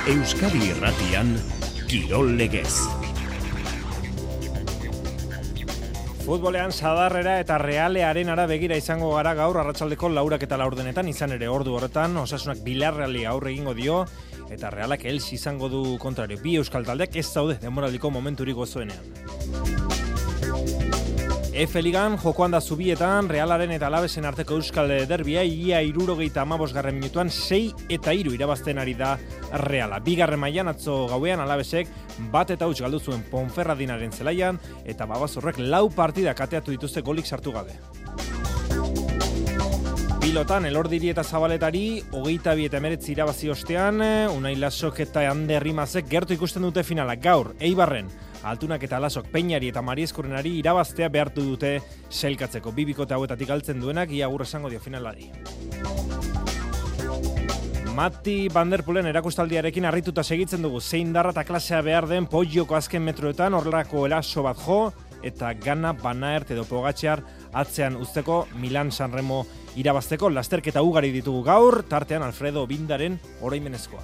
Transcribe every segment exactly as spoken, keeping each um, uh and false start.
Euskadi Irratian, Kirol Legez. Futbolean sadarrera eta realearen ara begira izango gara gaur arratsaldeko laurak eta laurdenetan, izan ere ordu horretan Osasunak Bilarreali aurre egingo dio eta Realak Elche izango du kontrario. Bi euskal taldeak ez daude denboraldiko momenturik gozoenean. F Ligan jokoan da Zubietan Realaren eta Alavesen arteko euskal derbia ia hirurogeita hamabosgarren minutuan sei eta hiru irabazten ari da Reala. Bigarren mailan atzo gauean Alavesek bat eta huts galdu zuen Ponferradinaren zelaian eta Babazorrek lau partida kateatu dituzte golik sartu gabe. Pilotan Elordiri eta Zabaletari hogeita bi eta hemeretzi irabazi ostean Unai Lasok eta Ander Rimazek gertu ikusten dute finala. Gaur Eibarren Altunak eta Lasok Peñari eta Marieskorrenari irabaztea behartu dute sailkatzeko. Bi bikote hauetatik galtzen duenak ia agur esango dio finalari. Mati Van der Poolen erakustaldiarekin harrituta segitzen dugu. Zein darra eta klasea behar den Pogioko azken metroetan horrelako eraso bat jo eta Gana, Van Aert edo Pogačar atzean uzteko Milan Sanremo irabazteko. Lasterketa ugari ditugu gaur, tartean Alfredo Bindaren oroimenezkoa.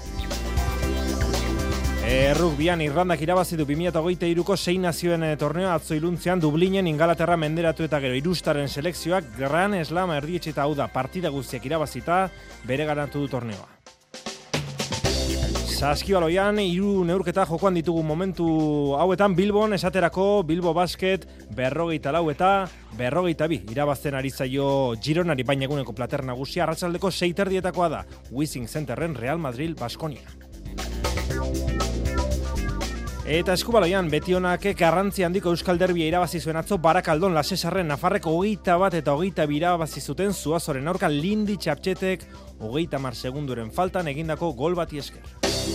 Errugbian Irlandak irabazi du bi mila hogeita hiruko sei nazioen torneoa atzo iluntzean Dublinen Ingalaterra menderatu eta gero Irustaren selekzioak Gran Slam erdietxeta hau da partida guztiak irabazita bere garantu du torneoa. Saskibaloian hiru neurketa jokoan ditugu momentu hauetan Bilbon esaterako Bilbo Basket berrogeita lau eta berrogeita bi irabazten ari zaio Gironari, baina eguneko plater nagusia arratsaldeko sei terdietakoa da Wissing Centerren Real Madrid Baskonia. Eta eskubaloian Betionak garrantzi handiko euskal derbia irabazi zuen atzo Barakaldon Lasesarren Nafarreko hogeita bat eta hogeita bi irabazi zuten Zuazoren aurka Lindi Txaptxetek hogeita hamar segunduren faltan egindako gol bati esker.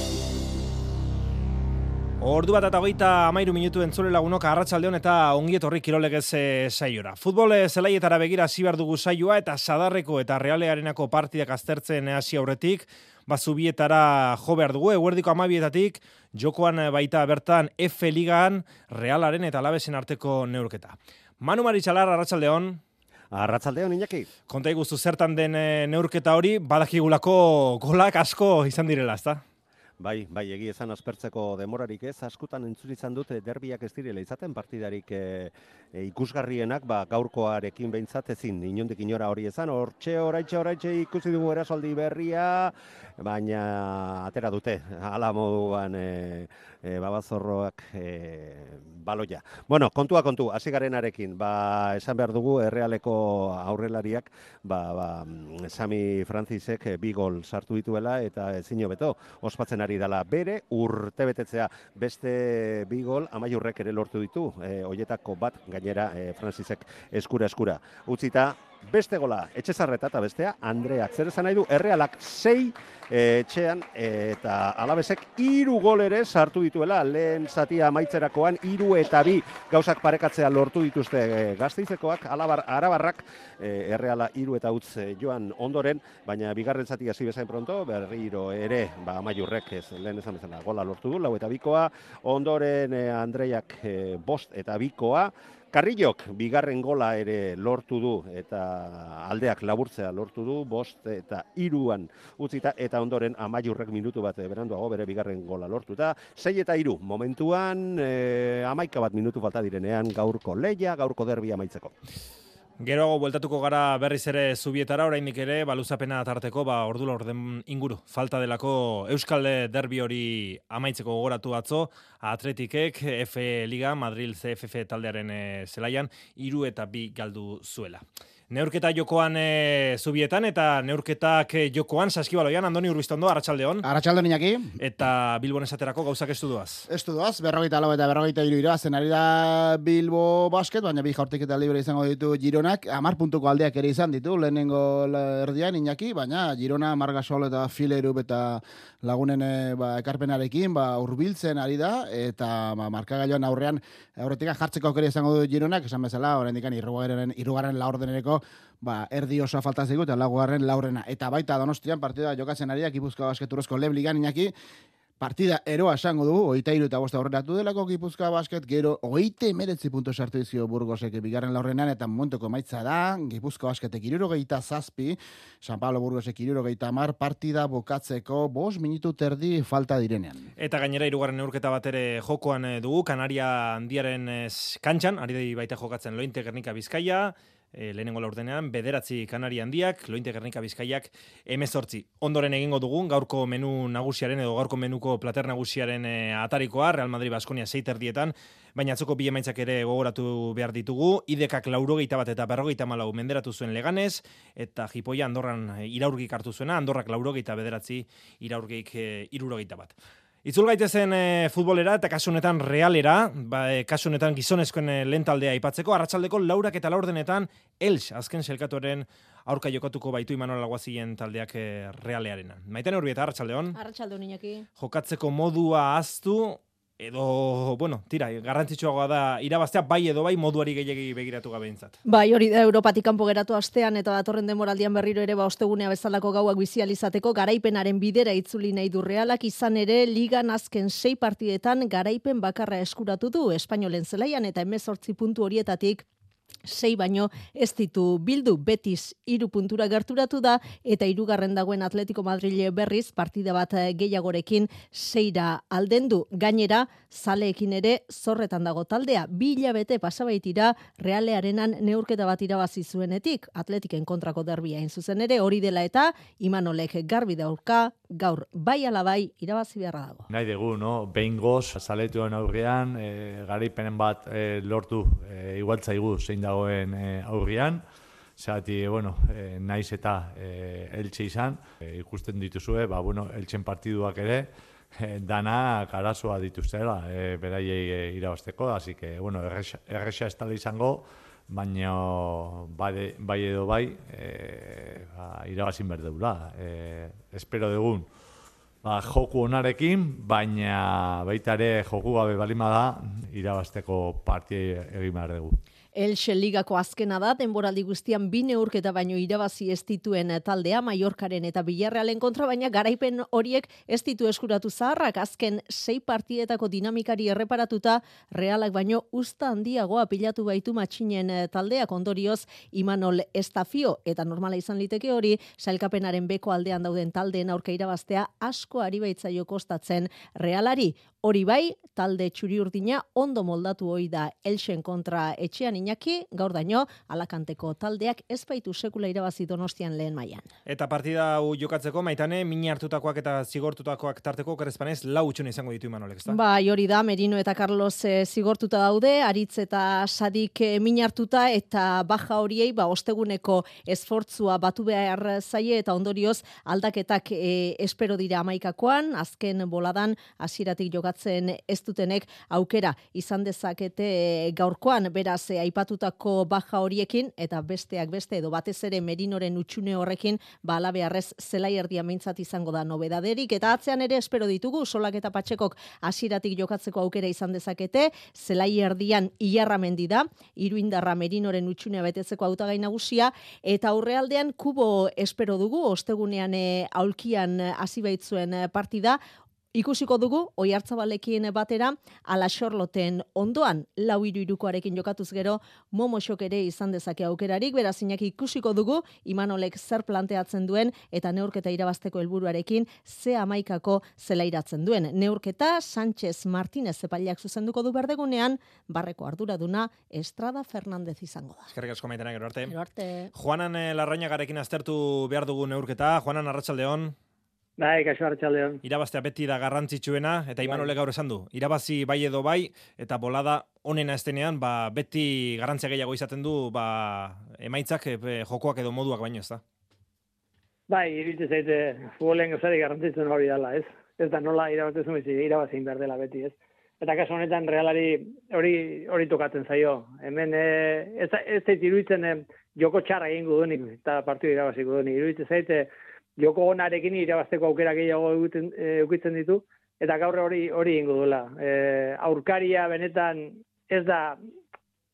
Ordu bat eta hogeita hamairu minutu entzule lagunok arratsaldeon eta ongi etorri Kirol Legez saiora. Futbol zelaietara begira hasi behar dugu saioa eta sadarreko eta realearenako partidak aztertzen hasi aurretik, Zubietara jo behar dugu, eguerdiko hamabietatik jokoan baita bertan F Ligan Realaren eta Alavesen arteko neurketa. Manu Maritxalar, arratsaldeon. Arratsaldeon, Iñaki. Konta iguzu zertan den neurketa hori, badakigulako golak asko izan direla, ezta? Bai, bai, egi ezan aspertzeko demorarik ez, askotan entzun izan dute derbiak ez direla izaten partidarik e, e, ikusgarrienak, ba, gaurkoarekin behintzat ezin, inondik inora hori ezan, hortxe, oraitxe, oraitxe ikusi dugu erasoldi berria, baina atera dute, hala moduan e, e, Babazorroak e, baloia. Bueno, kontua kontu, hasi garenarekin, ba, esan behar dugu, Errealeko aurrelariak, ba, ba, Sami Francisek bi gol sartu dituela, eta ezin hobeto, ospatzen ari dela bere urtebetetzea, beste bi gol Amaiurrek ere lortu ditu, e, hoietako bat gainera e, Francisek eskura eskura. Utzita beste gola Etxezarreta eta bestea Andreak. Zer esan nahi du, Errealak sei e, etxean e, eta Alavesek hiru gol ere sartu dituela, lehen zatia amaitzerakoan hiru eta bi gauzak parekatzea lortu dituzte e, Gasteizekoak, Alabar, Arabarrak e, Erreala hiru eta utz e, joan ondoren, baina bigarren zatia hasi bezain pronto, berriro ere ba, Amaiurrek ez, lehen esan bezala gola lortu du, lau eta bikoa, ondoren e, Andreiak e, bost eta bikoa, Carrillok bigarren gola ere lortu du eta aldeak laburtzea lortu du, bost eta hiruan utzita eta ondoren Amaiurrek minutu bat beranduago bere bigarren gola lortuta, sei eta hiru momentuan e, amaika bat minutu falta direnean gaurko leia, gaurko derbia amaitzeko. Geroago bueltatuko gara berriz ere Zubietara, oraindik ere baluzapena tarteko, ba ordu laurden inguru falta delako euskal derbi hori amaitzeko gogoratu atzo, Atletikek F Liga Madrid C F F taldearen e, zelaian hiru eta bi galdu zuela. Neurketa jokoan e, Zubietan eta neurketak jokoan Saskibaloian, Andoni Urbiztondo, arratsaldeon. Arratsaldeon, Iñaki. Eta Bilbon esaterako gauzak estu doaz. Estu doaz, berrogeita lau eta berrogeita hiru irabazen ari da Bilbo Basket, baina bi jaurtiketa libre izango ditu Gironak, hamar puntuko aldeak ere izan ditu, lehenengo erdian Iñaki, baina Girona, Margasol eta Filerup eta lagunen ba, ekarpenarekin ba, urbiltzen ari da, eta ba, markagailuan aurrean aurretik jartzeko aukera izango du Gironak, esan bezala, oraindik hirugarren hirugarren laurdenereko ba, erdi osoa falta zaigu eta laugarren laurrena. Eta baita Donostian partida jokatzen ari da Gipuzkoa Basket Urrezko Leb Ligan, Iñaki, partida eroa esango dugu, hogeita hiru eta bost aurreratu delako Gipuzkoa Basket, gero hogeita hemeretzi puntu sartu dizkio Burgosek bigarren laurdenean eta momentuko emaitza da, Gipuzkoa Basketek hirurogeita zazpi, San Pablo Burgosek hirurogeita hamar, partida bukatzeko bost minutu terdi falta direnean. Eta gainera hirugarren neurketa bat ere jokoan dugu, Kanaria handiaren kantxan, ari baita jokatzen Lointe Gernika Bizkaia, E, lehenengo laurdenean, bederatzi Kanaria handiak, Lointe Gernika Bizkaiak hemezortzi. Ondoren egingo dugun, gaurko menu nagusiaren edo gaurko menuko plater nagusiaren e, atarikoa, Real Madrid Baskonia sei terdietan, baina atzoko bi emaitzak ere gogoratu behar ditugu, Idekak laurogeita bat eta berrogeita malau menderatu zuen Leganez, eta Jipoia Andorran iraurgik hartu zuena, Andorrak laurogeita bederatzi, iraurgik e, irurogeita bat. Itzul gaitezen e, futbolera eta kasu honetan realera, ba, e, kasu honetan gizonezkoen e, lehen taldea aipatzeko, arratsaldeko laurak eta laurdenetan Elx azken selkatuaren aurka jokatuko baitu Imanol Alguazien taldeak e, realearena. Maiten Urbieta, arratsaldeon. Arratsaldeon Iñaki. Jokatzeko modua ahaztu, edo, bueno, tira, garrantzitsuagoa da irabaztea, bai edo bai moduari gehiegi begiratu gabeintzat. Bai, hori da Europatik kanpo geratu astean eta datorren denboraldian berriro ere ba ostegunea bezalako gauak bizializateko garaipenaren bidera itzuli nahi du Realak, izan ere ligan azken sei partidetan garaipen bakarra eskuratu du Espainolen zelaian eta hemezortzi puntu horietatik sei baino ez ditu bildu. Betis hiru puntura gerturatu da eta hirugarren dagoen Atletico Madrid berriz partida bat gehiagorekin seira aldendu. Gainera, zaleekin ere zorretan dago taldea. Bi hilabete pasabaitira Realearenan neurketa bat irabazi zuenetik. Atletiken kontrako derbia hain zuzen ere, hori dela eta Imanolek garbi daurka, gaur bai ala bai irabazi beharra dago. Nahi dugu, no? Behingoz, zaletuen aurrean, e, garaipenen bat e, lortu, e, igual zaigu zein dagoen e, aurrean, zehati, bueno, e, naiz eta e, Elche izan, e, ikusten dituzue, ba, bueno, Elchen partiduak ere, e, dana arazoa dituztela, e, beraiei e, irabazteko, así que, bueno, erresa, erresa ez tala izango, baina bai, bai edo bai, e, ba, irabazin behar deula. E, espero dugun, ba, joku onarekin, baina baita ere joku gabe balima da, irabazteko partia egin behar dugu. Elche ligako azkena da, denboraldi guztian bi neurketa baino irabazi ez dituen taldea, Mallorcaren eta Villarrealen kontra, baina garaipen horiek ez ditu eskuratu zaharrak, azken sei partietako dinamikari erreparatuta, Realak baino usta handiagoa pilatu baitu matxinen taldeak, ondorioz Imanol Estafio, eta normala izan liteke hori, sailkapenaren beko aldean dauden taldeen aurka irabaztea asko ari baitzaio kostatzen Realari. Hori bai, talde txuri-urdina ondo moldatu hoi da Elxen kontra etxean Iñaki, gaur daño, Alakanteko taldeak ez baitu sekula irabazi Donostian lehen mailan. Eta partida hau jokatzeko, Maitane, mini hartutakoak eta zigortutakoak tarteko okerrezpanez, lau utxune izango ditu Imanolek, ezta? Bai, hori da, Merino eta Carlos e, zigortuta daude, Aritz eta Sadik e, mini hartuta, eta baja horiei, ba, osteguneko esfortzua batu behar zaie, eta ondorioz aldaketak e, espero dira amaikakoan, azken boladan, hasieratik jokatzeko ez dutenek aukera izan dezakete gaurkoan, beraz aipatutako baja horiekin eta besteak beste edo batez ere Merinoren utxune horrekin ba alabearrez zelai erdia meintzat izango da nobedaderik, eta atzean ere espero ditugu Solak eta Patxekok hasieratik jokatzeko aukera izan dezakete, zelai erdian Ilarramendi da, Iruindarra Merinoren utxunea betetzeko hautagai nagusia, eta aurrealdean Kubo espero dugu, ostegunean e, aulkian hasi baitzuen partida. Ikusiko dugu, Oiartzabalekin batera, ala Xorloten ondoan, lau hiru hirukoarekin jokatuz gero, Momosok ere izan dezake aukerarik, beraz Iñaki ikusiko dugu, Imanolek zer planteatzen duen, eta neurketa irabazteko helburuarekin, ze amaikako zelairatzen duen. Neurketa, Sánchez Martínez epaileak zuzenduko du berdegunean, barreko arduraduna, Estrada Fernandez izango da. Eskerrik asko Maitena, gero arte. Gero arte. Juanan eh, Larrañagarekin aztertu behar dugu neurketa. Juanan, arratsaldeon. Bai, kaixo arratsaldeon. Irabaztea beti da garrantzitsuena, eta Imanolek gaur esan du. Irabazi bai edo bai, eta bolada onena estenean, ba, beti garrantzia gehiago izaten du, ba, emaitzak, e, jokoak edo moduak baino, ez da? Bai, iritze zaite, futbolen gozari garrantzitsuena hori dela, ez? Ez da nola irabaztezun bizi, irabazin behar dela beti, ez? Eta kasu honetan Realari hori hori tokatzen zaio. Hemen e, ez ez zait iruditzen e, joko txarra egingo duenik, eta partidu irabaziko duenik. Iruditzen zaite, joko onarekin irabazteko aukera gehiago eukitzen ditu, eta gaur hori hori ingo duela. E, aurkaria benetan ez da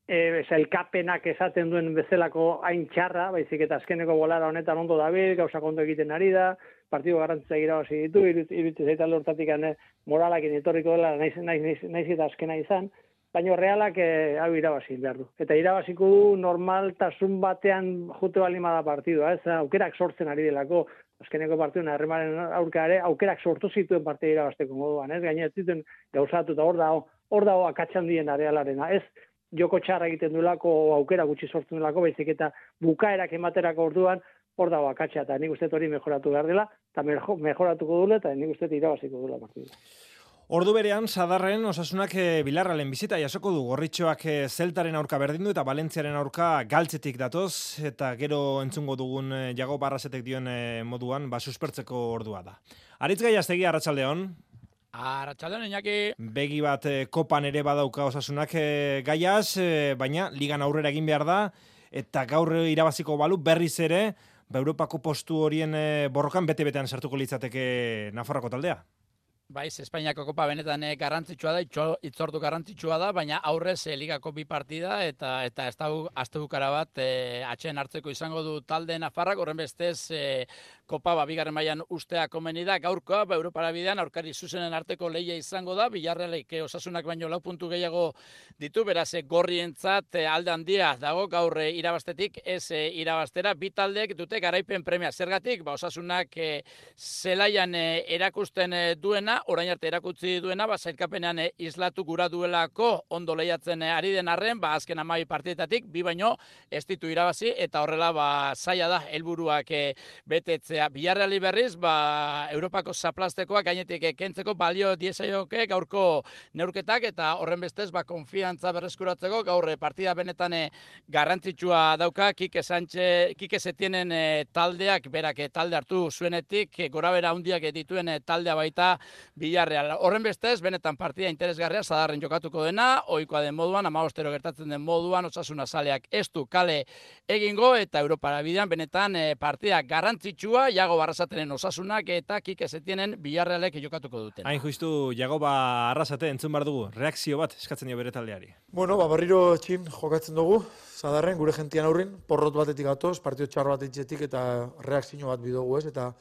e, elkapenak esaten duen bezalako hain txarra, baizik eta azkeneko bolara honetan ondo dabil, gauza ondo egiten ari da, partidu garrantzitza irabazi ditu, iruditzen zait alde hortatik moralakin etorriko dela, naiz, naiz, naiz, naiz eta azkena izan, baina realak e, hau irabazi behar du. Eta irabaziko du normaltasun batean jute balima da partidua, ez? Aukerak sortzen ari delako, azkeneko partiduen Erremaren aurka ere, aukerak sortu zituen partida irabazteko moduan, ez? Gaina ez zituen gauzatu eta hor dago, hor dago akatsan dien Realarena, ez? Joko txarra egiten duelako, aukera gutxi sortzen duelako, baizik eta bukaerak ematerako orduan, hor dago akatsa, eta nik uste hori mejoratu behar dela, eta mejoratuko dule, eta nik uste irabaziko dula partida. Ordu berean, Sadarren Osasunak e, Bilarralen bizita jasoko du. Gorritxoak e, Zeltaren aurka berdindu eta Valentziaren aurka galtzetik datoz, eta gero entzungo dugun e, Jago Barrasetek dioen e, moduan, ba, suspertzeko ordua da. Aritz Gaiaztegi, arratsaldeon. Arratsaldeon, Iñaki. Begi bat e, kopan ere badauka Osasunak e, Gaiaz, e, baina ligan aurrera egin behar da, eta gaur irabaziko balu berriz ere, ba, Europako postu horien e, borrokan bete-betean sartuko litzateke Nafarroko taldea. Baiz, Espainiako kopa benetan eh, garrantzitsua da, itxo, itzordu garrantzitsua da, baina aurrez eh, ligako bi partida eta eta ez da astebukara bat eh, atxeen hartzeko izango du talde Nafarrak, horren bestez eh, kopa ba, bigarren mailan ustea komeni da, gaurkoa, ba, Europara bidean aurkari zuzenen arteko lehia izango da, Bilarralek eh, Osasunak baino lau puntu gehiago ditu, beraz eh, gorrientzat eh, alde handia dago gaur eh, irabaztetik, ez eh, irabaztera, bi taldeek dute garaipen premia. Zergatik, ba, Osasunak eh, zelaian eh, erakusten eh, duena, orain arte erakutsi duena, ba, zailkapenean e, islatu gura duelako ondo lehiatzen e, ari den arren, ba, azken amabi partidetatik, bi baino ez ditu irabazi, eta horrela ba, zaila da helburuak e, betetzea. Bilarreali berriz, ba, Europako zaplastekoak gainetik e, kentzeko balio diezaioke gaurko neurketak, eta horren bestez, ba, konfiantza berreskuratzeko, gaur e, partida benetan e, garrantzitsua dauka, Kike Sánchez, Kike Setienen e, taldeak, berak e, talde hartu zuenetik, e, gorabera handiak e, dituen e, taldea baita, Bilarreal. Horren bestez, benetan partida interesgarria, Sadarren jokatuko dena, ohikoa den moduan, amabostero gertatzen den moduan, Osasuna zaleak ez du kale egingo, eta Europara bidean, benetan e, partida garrantzitsua, Jago Barrasatenen Osasunak, eta Kike Setienen Bilarrealek jokatuko duten. Hain justu, Jago Barrasate entzun bar dugu, reakzio bat eskatzen dio bere taldeari. Bueno, ba, berriro txin jokatzen dugu, Sadarren, gure gentian aurrin, porrot batetik gatoz, partio txar bat itxetik, eta reakzio bat bidogu ez, eta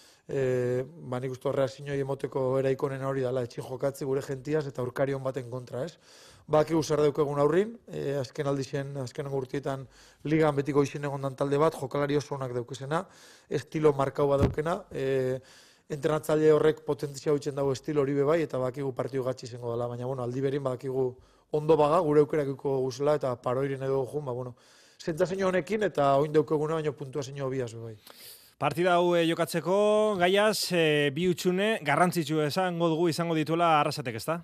E, ba, nik uste reakzioi emoteko eraikonen hori dala etxin jokatze gure gentiaz eta aurkarion baten kontra, ez? Bakigu zer daukegun aurrin, e, azken aldixen, azken urtietan ligan betiko izin egondan talde bat, jokalari oso onak daukezena, estilo markau bat daukena, e, entrenatzaile horrek potentzia huitzen dago estilo hori bebai, eta bakigu partio gatsi izango dela, baina, bueno, aldi berin bakigu ondo baga, gure aukerakiko guzela, eta paroiren edo jun, ba, bueno, zentzazio honekin, eta oin daukeguna, baina puntuazio biaz bebai. Partida hau e, jokatzeko, Gaiaz, e, bi utxune, garrantzitsu esango dugu izango dituela Arrasatek, ezta?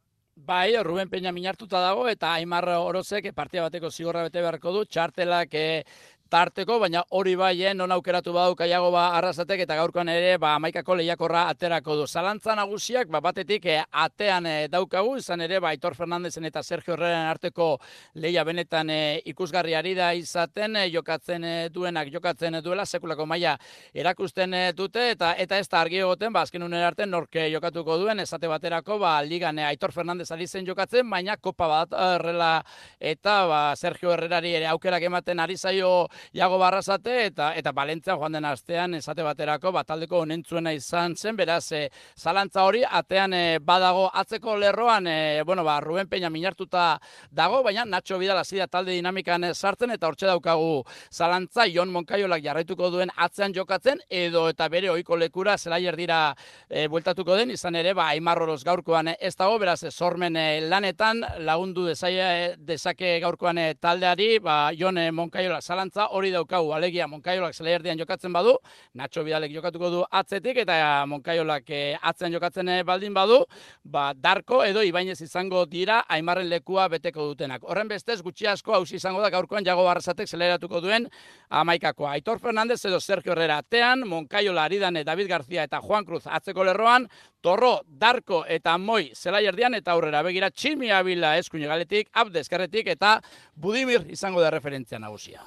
Bai, Ruben Peña minartuta dago, eta Aimar Orozek partida bateko zigorra bete beharko du, txartelak e, tarteko, baina hori bai, non aukeratu badauka Jago Arrasatek, eta gaurkoan ere ba, amaikako lehiakorra aterako du. Zalantza nagusiak, ba, batetik e, atean e, daukagu, izan ere, ba, Aitor Fernandezen eta Sergio Herreren arteko lehia benetan e, ikusgarri ari da izaten, e, jokatzen e, duenak, jokatzen duela, sekulako maila erakusten e, dute, eta eta ez da argi egoten, ba, azken unen arte, norke jokatuko duen, esate baterako, ba, ligan e, Aitor Fernandez ari zen jokatzen, baina kopa bat errela, eta ba, Sergio Herrerari ere aukerak ematen ari zaio Jago Barrasate, eta eta Valentzia joan den astean esate baterako bataldeko honentzuena izan zen, beraz e, zalantza hori atean e, badago atzeko lerroan, e, bueno, ba, Ruben Peña minartuta dago, baina Nacho Vidal hasi da talde dinamikan e, sartzen, eta hortxe daukagu zalantza Jon Moncayolak jarraituko duen atzean jokatzen, edo eta bere ohiko lekura Zelaier dira e, bueltatuko den, izan ere, ba, Aimar Oroz gaurkoan e, ez dago, beraz e, sormen e, lanetan lagundu dezaia, e, dezake gaurkoan e, taldeari, ba, Jon e, Moncayolak zalantza, hori daukagu, alegia Moncayolak Zelaier jokatzen badu, Nacho Vidalek jokatuko du atzetik, eta Moncayolak e, atzean jokatzen e, baldin badu, ba, Darko edo Ibainez izango dira Aimarren lekua beteko dutenak. Horren bestez, gutxi asko hausi izango da gaurkoan Jago Barrasatek zeleratuko duen amaikakoa. Aitor Fernandez edo Sergio Herrera atean, Moncayola, Aridane, David García eta Juan Cruz atzeko lerroan, Torro, Darko eta Moi Zelaier dian, eta aurrera begira Tximi Abila eskuine galetik, Abde eskerretik, eta Budimir izango da referentzia nagusia.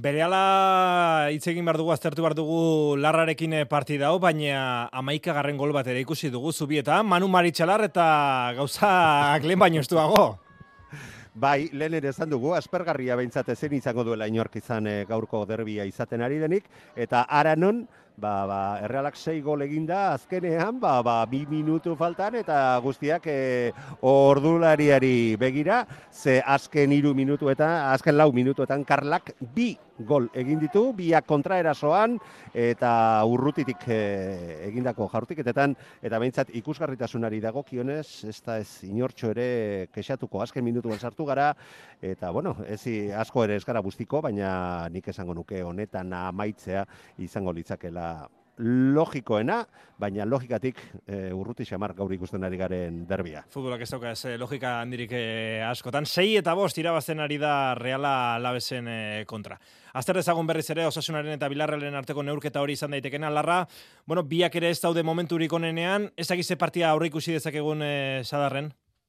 Berehala hitz egin behar dugu, aztertu behar dugu Larrarekin partida hau, baina amaika garren gol bat ere ikusi dugu Zubieta, Manu Maritxalar eta gauzak lehen baino estuago. Bai, lehen ere esan dugu, aspergarria behintzat ezin izango duela inork izan e, gaurko derbia izaten ari denik, eta Aranon, ba, ba, Errealak sei gol eginda azkenean, ba, ba, bi minutu faltan, eta guztiak e, ordulariari begira, ze azken hiru minutu eta azken lau minutuetan Karlak bi gol egin ditu, biak kontraerasoan, eta urrutitik e, egindako jaurtiketetan, eta behintzat ikusgarritasunari dagokionez, ez da ez inortxo ere kexatuko azken minutuan sartu gara, eta bueno, ez asko ere ez gara bustiko, baina nik esango nuke honetan amaitzea izango litzakela logikoena, baina logikatik e, urruti xamar gaur ikusten ari garen derbia. Futbolak ez dauka ez logika handirik e, askotan. Sei eta bost irabazten ari da Reala Alavesen e, kontra. Azter dezagun berriz ere Osasunaren eta Bilarrealen arteko neurketa hori izan daitekena. Larra, bueno, biak ere ez daude momenturik onenean, ez dakize partia aurre ikusi dezakegun e, Sadarren?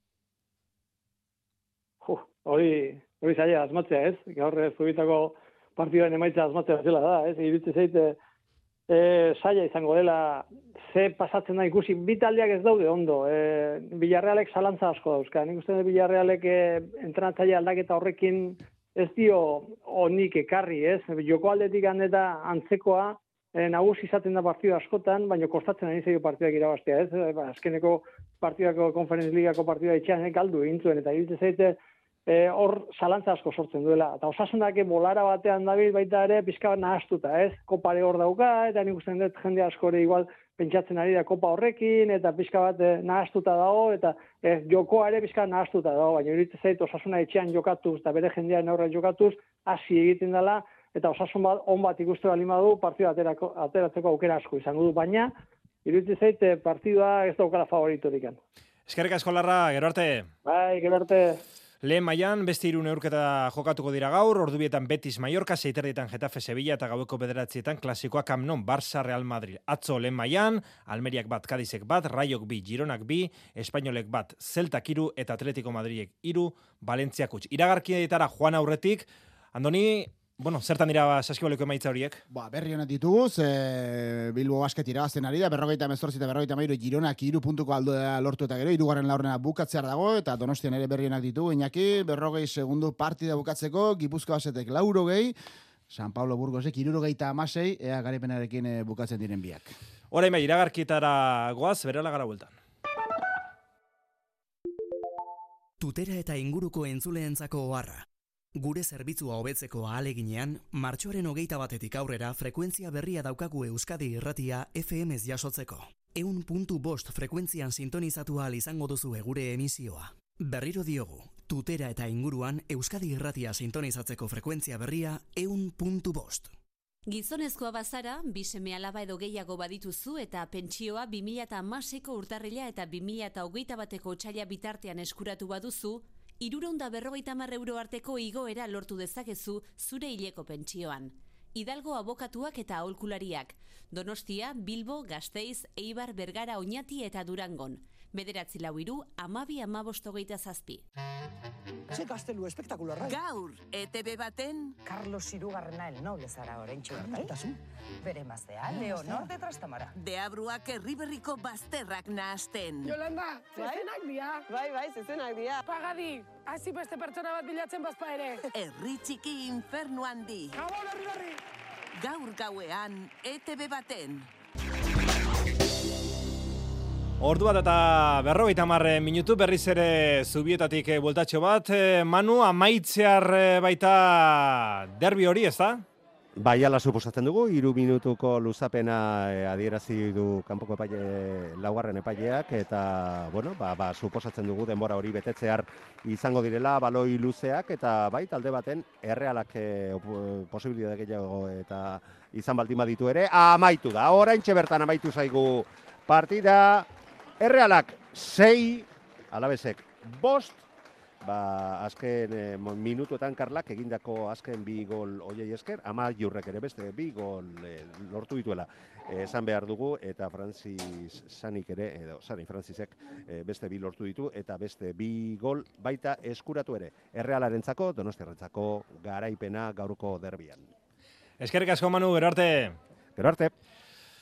Uh, hori, hori zaila asmatzea, ez? Gaur zubitako partidaren emaitza asmatzea zela da, ez? Iritze zeite E, saia izango dela, ze pasatzen da ikusi, bi taldeak ez daude ondo, e, Bilarrealek zalantza asko dauzka, nik uste dut Bilarrealek e, entrenatzaile aldaketa horrekin ez dio onik ekarri, ez? Joko aldetik eta antzekoa e, nagusi izaten da partidu askotan, baina kostatzen ari zaio partidak irabaztea, ez? E, ba, azkeneko partidako Conference Ligako partida itxean galdu egin zuen, eta iritze zaite E, hor zalantza asko sortzen duela. Eta Osasunak bolara batean dabil baita ere pixka bat nahastuta, ez? Kopare hor dauka, eta nik usten dut jende askore igual pentsatzen ari da kopa horrekin, eta pixka bat e, nahastuta dago, eta e, jokoa ere pixka nahastuta dago, baina iruditzen zait Osasuna etxean jokatuz, eta bere jendearen aurre jokatuz, hasi egiten dela, eta Osasun bat on bat ikustu baldin badu, partida aterako, ateratzeko aukera asko izango du, baina iruditzen zait partida ez daukala favoritorik. Eskerrik asko Larra, gero arte. Bai, gero arte. Lehen mailan, beste hiru neurketa jokatuko dira gaur, ordubietan Betis Mallorca, seiterdietan Getafe Sevilla eta gaueko bederatzietan klasikoa Camp Nou, Barça Real Madrid. Atzo lehen mailan, Almeriak bat, Kadizek bat, Raiok bi, Gironak bi, Espainolek bat, Celtak hiru eta Atletico Madridek hiru, Valentziak huts. Iragarkietara joan aurretik, Andoni, bueno, zertan dira Saskibaleko emaitza horiek? Ba, berri honet ditugu, ze Bilbo Basket irabazten ari da, berrogeita mezortzi eta berrogeita mairu Gironak hiru puntuko aldea lortu eta gero, hirugarren laurrena bukatzear dago, eta Donostian ere berri honak ditugu, Iñaki, berrogei segundu partida bukatzeko, Gipuzkoa Basetek laurogei, San Pablo Burgosek hirurogeita hamasei, ea garapenarekin bukatzen diren biak. Orain bai, iragarkietara goaz, berela gara bueltan. Tutera eta inguruko entzuleentzako oharra. Gure zerbitzua hobetzeko ahaleginean, martxoaren hogeita batetik aurrera frekuentzia berria daukagu Euskadi Irratia F M-ez jasotzeko. Eun puntu bost frekuentzian sintonizatu ahal izango duzu gure emisioa. Berriro diogu, Tutera eta inguruan Euskadi Irratia sintonizatzeko frekuentzia berria eun puntu bost. Gizonezkoa bazara, bi seme alaba edo gehiago badituzu eta pentsioa bi mila hamaseiko urtarrila eta bi mila hogeita bateko otsaila bitartean eskuratu baduzu, hirurehun eta berrogeita hamar euro arteko igoera lortu dezakezu zure hileko pentsioan. Hidalgo abokatuak eta aholkulariak. Donostia, Bilbo, Gasteiz, Eibar, Bergara, Oñati eta Durangon. Bederatzi lau hiru, hamabi hamabost hogeita zazpi. Ze gaztelu espektakularra. Gaur, E T B baten... Carlos Hirugarrena el noble zara oraintxe bertai. Bere maztea, Leonor de Trastamara. Deabruak herriberriko bazterrak nahasten. Yolanda, zezenak dia. Bai, bai, zezenak dia. Pagadi, hasi beste pertsona bat bilatzen bazpa ere. Herri txiki infernu handi. Gabon, herri berri. Gaur gauean, E T B baten. Ordu bat eta berrogeita hamar minutu berriz ere zubietatik bueltatxo bat. Manu, amaitzear baita derbi hori, ez da? Bai, ala suposatzen dugu, hiru minutuko luzapena adierazi du kanpoko epaile, laugarren epaileak, eta, bueno, ba, ba, suposatzen dugu denbora hori betetzear izango direla, baloi luzeak, eta bai, talde baten, errealak eh, posibilitate gehiago eta izan baldin baditu ere, amaitu da, oraintxe bertan amaitu zaigu partida, Errealak sei, Alavesek bost, ba, azken eh, minutuetan Karlak egindako azken bi gol oiei esker, ama jurrek ere beste bi gol eh, lortu dituela. Eh, esan behar dugu, eta Francis Sanik ere, edo Sani Francisek eh, beste bi lortu ditu, eta beste bi gol baita eskuratu ere. Errealarentzako, Donostiarrentzako garaipena gaurko derbian. Eskerrik asko Manu, gero arte. Gero arte.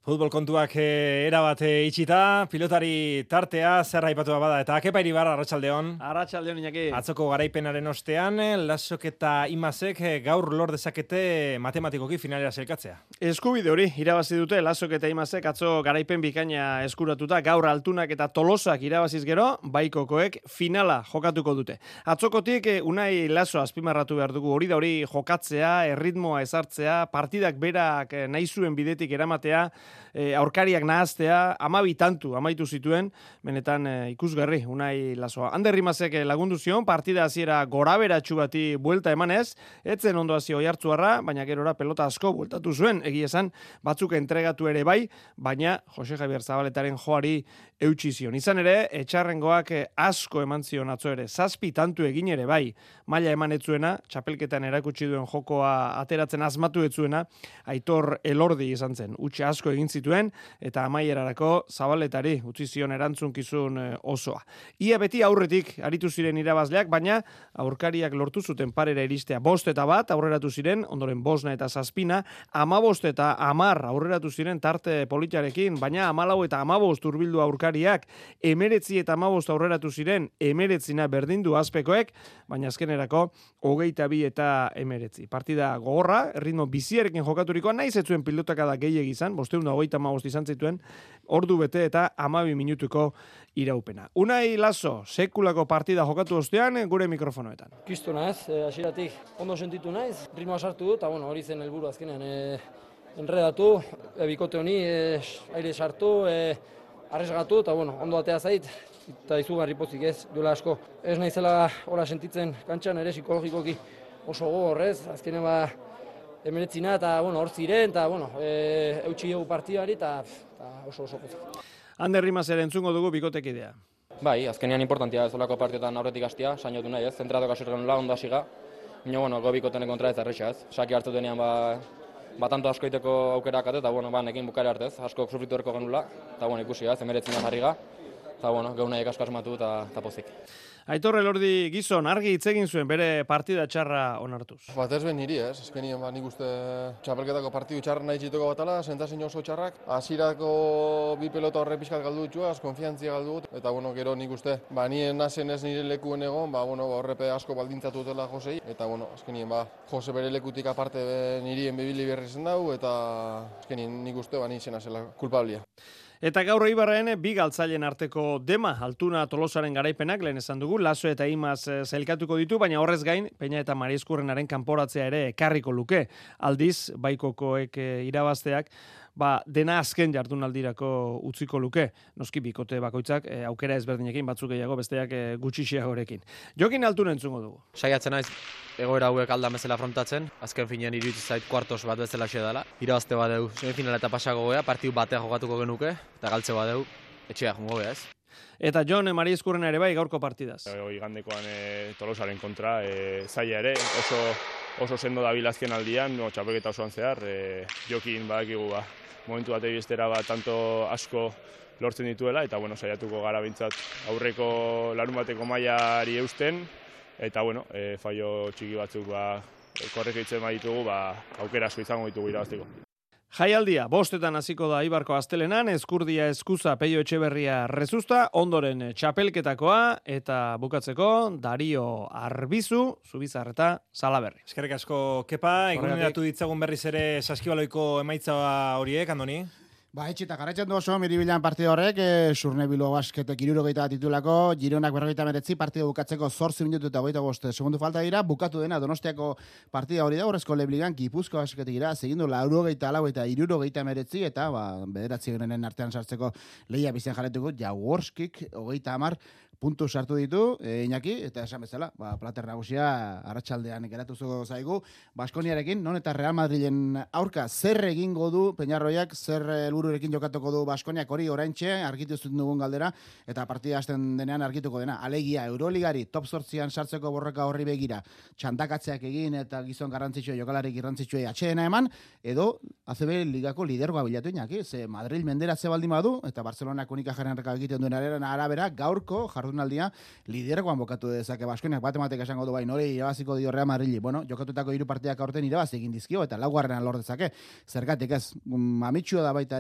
Futbol kontuak eh, erabat eh, itxita, pilotari tartea, zer aipatua bada, eta Kepa Iribar, arratsaldeon. Arratsaldeon, Iñaki. Atzoko garaipenaren ostean, eh, Lasok eta Imazek eh, gaur lor dezakete matematikoki finalera selkatzea. Eskubide hori, irabazi dute Lasok eta Imazek atzo garaipen bikaina eskuratuta, gaur Altunak eta Tolosak irabaziz gero, baikokoek finala jokatuko dute. Atzokotik eh, Unai Laso azpimarratu behar dugu, hori da hori jokatzea, erritmoa ezartzea, partidak berak eh, nahi zuen bidetik eramatea, E, aurkariak nahaztea, amabi tantu amaitu zituen, benetan e, ikusgarri Unai Lasoa. Ander Rimazek lagundu zion, partida hasiera goraberatsu bati buelta emanez, etzen ondo hasi oihartzuarra, baina gerora pelota asko bueltatu zuen, egia esan batzuk entregatu ere bai, baina Jose Javier Zabaletaren joari eutsi zion. Izan ere, etxarrengoak asko eman zion atzo ere, zazpi tantu egin ere bai, maila eman etzuena, txapelketan erakutsi duen jokoa ateratzen asmatu etzuena, Aitor Elordi izan zen, utxe asko egin zituen, eta amaierarako Zabaletari utzi zion erantzunkizun osoa. Ia beti aurretik aritu ziren irabazleak, baina aurkariak lortu zuten parera iristea bost eta bat, aurreratu ziren, ondoren bosna eta zazpina, amabost eta amar aurreratu ziren tarte politiarekin, baina amalau eta amabost urbildu aurkariak, emeretzi eta amabost aurreratu ziren, emeretzina berdindu azpekoek, baina azkenerako hogeita bi eta emeretzi. Partida gogorra, erritmo biziarekin jokaturikoa, nahiz ez zuen pilotakada gehiegi izan, bosteun da hogeita amabost izan zituen, ordu bete eta amabi minutuko iraupena. Unai Laso, sekulako partida jokatu ostean, gure mikrofonoetan. Kistuna ez, eh, hasieratik ondo sentitu naiz, ritmoa sartu dut, eta bueno, hori zen helburu azkenean, eh, enredatu, eh, bikote honi, eh, aire sartu, eh, arresgatu, eta bueno, ondo atea zait, eta izugarri pozik ez, duela asko. Ez naizela hola sentitzen kantxan ere psikologikoki oso gogorrez, azkenean ba, emeretzina eta bueno, hor ziren, eta bueno, e, eutxi dugu partidari, eta oso oso pozik. Ander Rimazer entzungo dugu bikotekidea. Bai, azkenean importantia ez olako partiotan aurretik hastia, sainotu nahi ez, zentratok asurren la ondo hasiga, baina bueno, go bikoten kontra ez erresa ez. Saki hartu denean ba, ba tanto asko iteko aukerak ate, eta bueno, ba, nekin bukare hartez, asko sufritu erko genula, eta bueno, ikusi ez, emeretzina jarriga, eta bueno, geunaiek asko asmatu eta pozik. Aitor Elordi gizon argi hitz egin zuen bere partida txarra onartuz. Bat ez ben niri ez, eskenien ba, nik uste txapelketako partidu txarra nahi txituko batala, sentazin oso txarrak. Hasierako bi pelota horre pixkat galdu dutxuaz, konfiantzia galdu dut, eta bueno, gero nik uste, ba, nien nazen ez nire lekuen egon, ba, bueno, horrepe asko baldintzatu dutela Josei, eta bueno, eskenien ba, Jose bere lekutik aparte nirien bibili berri zen dau, eta eskenien nik uste, ba, nizena zela kulpablia. Eta gaur Eibarren bi galtzaileen arteko dema, Altuna Tolosaren garaipenak, lehen esan dugu, Laso eta Imaz zailkatuko ditu, baina horrez gain, Peña eta Maria Eskurrenaren kanporatzea ere ekarriko luke. Aldiz, baikokoek irabazteak, ba, dena azken jardunaldirako utziko luke. Noski bikote bakoitzak e, aukera ezberdinekin, batzuk gehiago, besteak e, gutxixiagorekin. Jokin Altuna entzungo dugu. Saiatzen naiz, egoera hauek aldan bezala afrontatzen, azken finean iruditzen zait kuartos bat bezala xe dela. Irabazte badeu, semifinala eta pasako goea, partidu batea jokatuko genuke, eta galtze badeu, etxea jongo gea ez. Eta Jon Maria Eskurrena ere bai gaurko partidaz. Igandekoan e, Tolosaren kontra, e, zaila ere, oso, oso sendo dabil azken aldian, no, txapelketa osoan zehar, e, Jokin badakigu ba, momentu bat egiztera ba, tanto asko lortzen dituela, eta bueno, saiatuko gara bintzat aurreko larun bateko mailari eusten, eta bueno, e, fallo txiki batzuk ba, korrekitzen baditugu, ba, aukera asko izango ditugu irabazteko. Jaialdia, bostetan hasiko da Ibarko astelenan, Eskurdia Eskuza Peio Etxeberria Rezusta, ondoren txapelketakoa, eta bukatzeko Dario Arbizu, Zubizarreta, Salaberri. Eskerrik asko, Kepa, eguneratu ditzagun berriz ere saskibaloiko emaitza horiek, Andoni? Ba, etxita, garaitzen du oso, miribilan partida horrek, e, Surne Bilbao Basketek irurogeita titulako, Gironak berrogeita meretzi, partida bukatzeko zortzi minutu eta hogeita bost segundu falta dira, bukatu dena Donostiako partida hori da, horrezko Lebligan, Gipuzkoa Basketek ira, segindu laurogeita lau eta irurogeita meretzi, eta ba, bederatzi grenen artean sartzeko lehia bizen jarretuko, Jaworskik, hogeita amar, puntu sartu ditu, e, Iñaki, eta esan bezala, ba, plater nagusia arratsaldean geratu zaigu, Baskoniarekin, non eta Real Madrilen aurka, zer egingo du Peñarroiak, zer helbururekin jokatuko du Baskoniak, hori oraintxe argitu zuten dugun galdera, eta partida hasten denean argituko dena. Alegia, Euroligari, top zortzian sartzeko borroka horri begira, txandakatzeak egin eta gizon garrantzitsua, jokalarik garrantzitsua atxeena eman, edo A C B ligako lidergoa bilatu Iñaki, ze Madrid menderatze baldin badu, eta Barcelonak unika jarrenreka egiten duen arabera, gaurko jardunaldia lidergoan bokatu dezake Baskoniak, batematek esango du bai, nori irabaziko dio Real Madrili. Bueno, jokatutako hiru partidak aurten irabazi egin dizkio, eta laugarrenan lor dezake. Zergatik ez, mamitsua da baita ere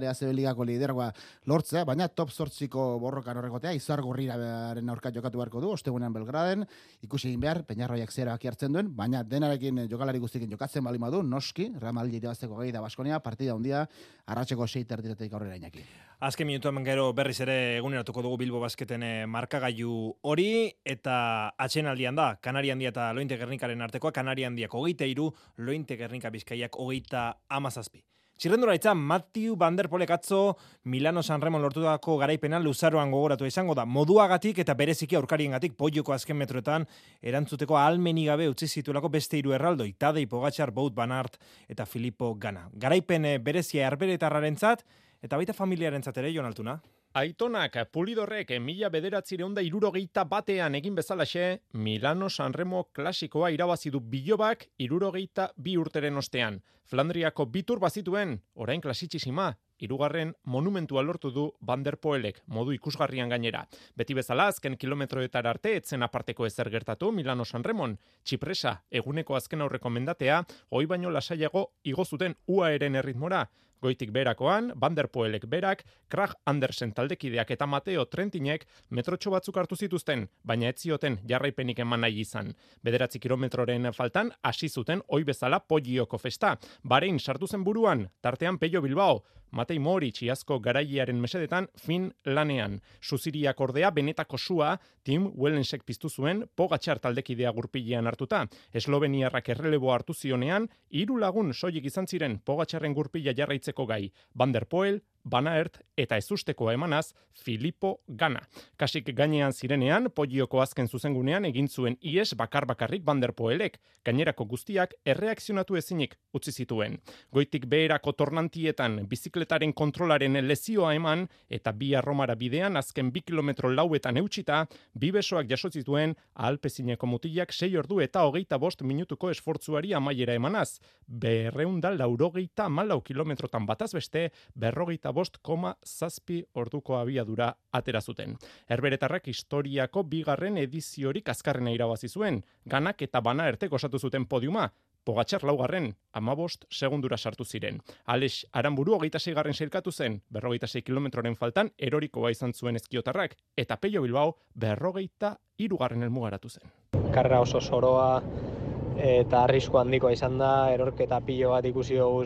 A C B Ligako lidergoa lortzea, baina top zortziko borrokan horregotea, Izar Gorriraren aurka jokatu beharko du, ostegunean Belgraden, ikusi egin behar, Peñarroiak zera hartzen duen, baina denarekin jokalari guztikin jokatzen bali madu, noski, Real Madrid irabazteko gai da Baskonia, partida handia, arratseko sei terditateik aurrera Iñaki. Azken minutuan gero berriz ere eguneratuko dugu Bilbo Basketen markagailu hori, eta atxenaldian da, Kanari handia eta Lointe Gernikaren artekoa, Kanari handiak hogeita hiru, Lointe Gernika Bizkaiak hogeita hamazazpi. Txirrendura itza, Matthew Van Der Poelek atzo Milano San Remon lortutako garaipena luzaroan gogoratu izango da. Moduagatik eta bereziki aurkariengatik Poioko azken metroetan erantzuteko ahalmeni gabe utzi zituelako beste hiru erraldoi, Tadej Pogačar, Wout van Aert eta Filippo Ganna. Garaipen berezia herberetarrarentzat eta baita familiarentzat ere, Jon Altuna. Aitonak Pulidorrek mila bederatzireun da hirurogeita batean egin bezalaxe, Milano Sanremo klasikoa irabazi du Bilobak hirurogeita bi urteren ostean. Flandriako bitur bazituen, orain klasitxisima, hirugarren monumentua lortu du Van Der Poelek, modu ikusgarrian gainera. Beti bezala azken kilometroetara arte etzen aparteko ezer gertatu Milano Sanremon. Txipresa, eguneko azken aurreko mendatea, hoi baino lasaiago igo zuten U A Eren erritmora. Goitik berakoan, Van Der Poelek berak, Krag Andersen taldekideak eta Mateo Trentinek metrotxo batzuk hartu zituzten, baina ez zioten jarraipenik eman nahi izan. Bederatzi kilometroren faltan, hasi zuten oi bezala Pogioko festa. Barein sartu zen buruan, tartean Pello Bilbao, Matei Moritz iazko garailearen mesedetan fin lanean. Suziriak ordea benetako sua Tim Wellensek piztu zuen Pogačar taldekidea gurpilean hartuta. Esloveniarrak errelebo hartu zionean, hiru lagun soilik izan ziren Pogačarren gurpila jarraitzeko gai. Van Der Poel, Van Aert eta ezustekoa emanaz Filippo Ganna. Kasik gainean zirenean, Pogioko azken zuzengunean egin zuen ies bakar-bakarrik Van Der Poelek. Gainerako guztiak erreakzionatu ezinik utzi zituen. Goitik beherako tornantietan bizikletaren kontrolaren lezioa eman eta bi Arromara bidean azken bi kilometro lauetan eutxita, bi besoak jaso zituen ahalpezineko mutilak sei ordu eta hogeita bost minutuko esfortzuari amaiera emanaz. Berreunda laurogeita amalau kilometrotan bataz beste, berrogeita bost koma zazpi orduko abiadura atera zuten. Herberetarrak historiako bigarren ediziorik azkarrena irabazi zuen, Ganak eta Van Aertek osatu zuten podiuma, Pogačar laugarren, amabost segundura sartu ziren. Alex Aranburu hogeita seigarren sailkatu zen, berrogeita sei kilometroren faltan erorikoa izan zuen ezkiotarrak, eta Pello Bilbao berrogeita hirugarren helmugaratu zen. Karrera oso soroa eta arrisku handikoa izan da, erorketa pilo bat ikusi dugu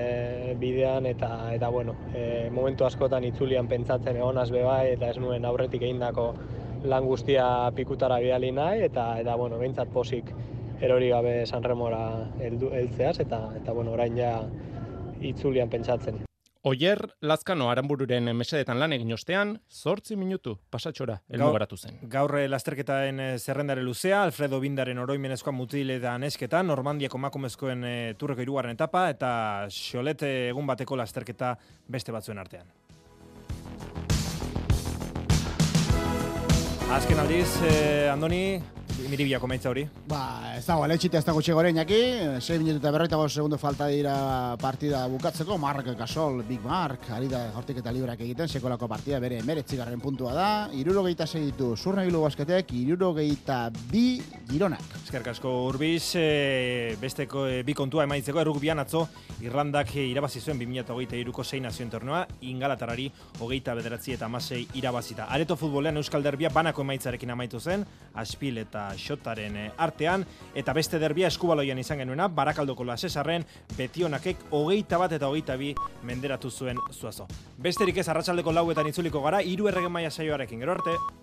e, bidean, eta, eta bueno, e, momentu askotan itzulian pentsatzen egonaz bebai, eta ez nuen aurretik egindako lan guztia pikutara bidali nahi, eta, eta bueno, behintzat posik erori gabe Sanremora heltzeaz, eta, eta bueno, orain ja itzulian pentsatzen. Oier Lazkano Aranbururen mesedetan lan egin ostean, zortzi minutu pasatxora helmugaratu zen. Gaur lasterketaen zerrendare luzea, Alfredo Bindaren oroimenezkoa mutil eta nesketan, Normandiako emakumezkoen turreko hirugarren etapa, eta Xolet egun bateko lasterketa beste batzuen artean. Azken aldiz, eh, Andoni, Miribiako maitza hori? Ba, ez dago, lehetxita ez dago txegore inaki, sei minutu eta berroita bost segundo falta dira partida bukatzeko, Mark Gasol, Big Mark, ari da hortik eta librak egiten, sekolako partida bere emeretzigarren puntua da, irurogeita sei ditu Zurna Bilbo Basketek, irurogeita bi Gironak. Eskerrik asko Urbiz, e, besteko e, bi kontua emaitzeko, errugbian atzo, Irlandak irabazi zuen bi mila hogeita hiruko sei nazioen tornea, Ingalatarari hogeita bederatzi eta hamasei irabazita. Areto futbolean Euskal Derbia banako emaitzarekin amaitu zen, Aspil eta Xotaren artean, eta beste derbia Eskubaloian izan genuena, Barakaldoko Lasesarren, Betionakek hogeita bat eta hogeita bi menderatu zuen Zuazo. Besterik ez, arratsaldeko lauetan itzuliko gara, hiru erregen maila saioarekin, gero arte.